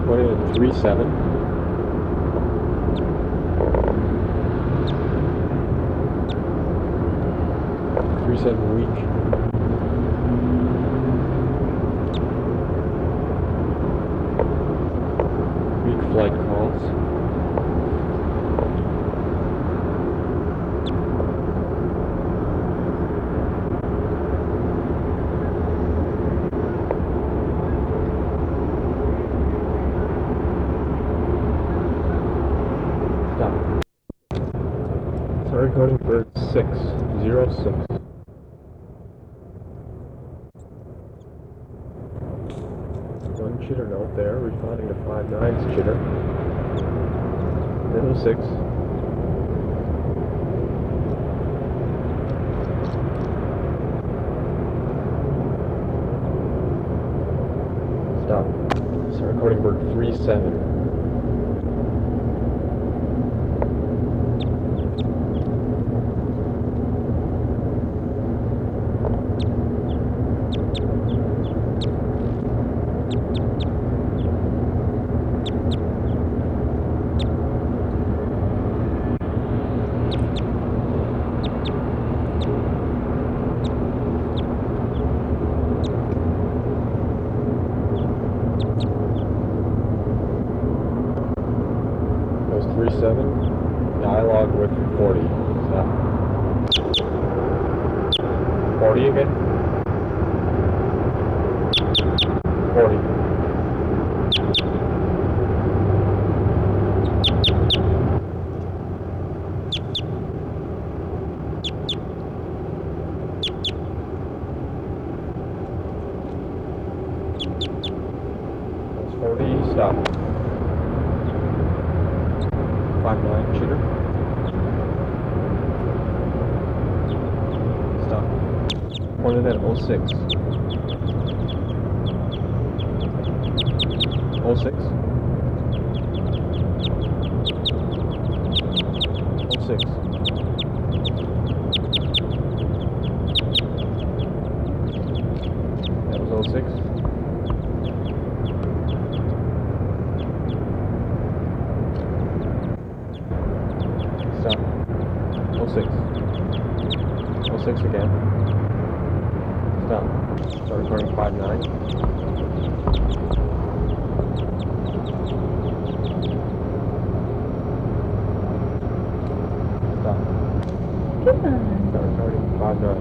Running at 3.7. 3.7 weak. Weak flight calls. Stop. Sorry, coding bird 606. One chitter note there, responding to 5.9's chitter. Middle 6. Stop. Start recording bird 3.7. That was 3.7. Dialogue with 40. Stop. 40 again? 40. That's 40. Stop. 5.9 chitter. Stop. Pointed at 06. 06. 06. That was 06. Stop. 06. 06 again. Stop. Start recording 5.9. Stop. Good. Start recording 5.9.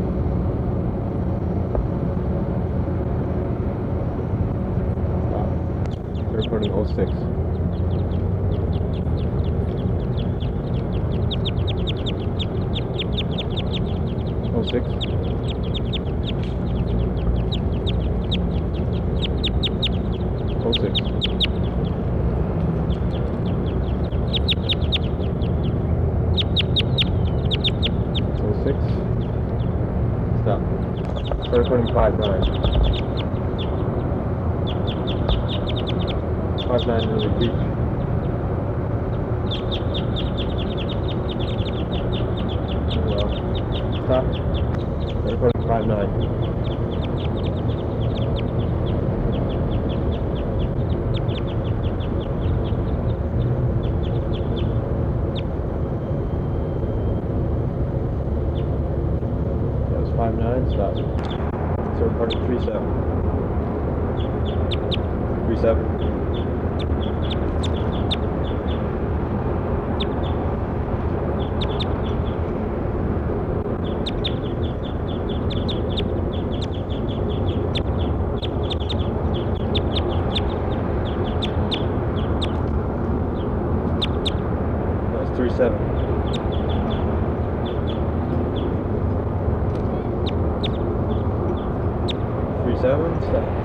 Stop. Start recording 06. Oh, 06. 06. Stop. Start recording 5.9. 5.9 really weak. Well, stop. Start recording 5.9. That was 5.9. Stop. Start recording 3.7. 3.7. That was 3.7. 3.7. Stop.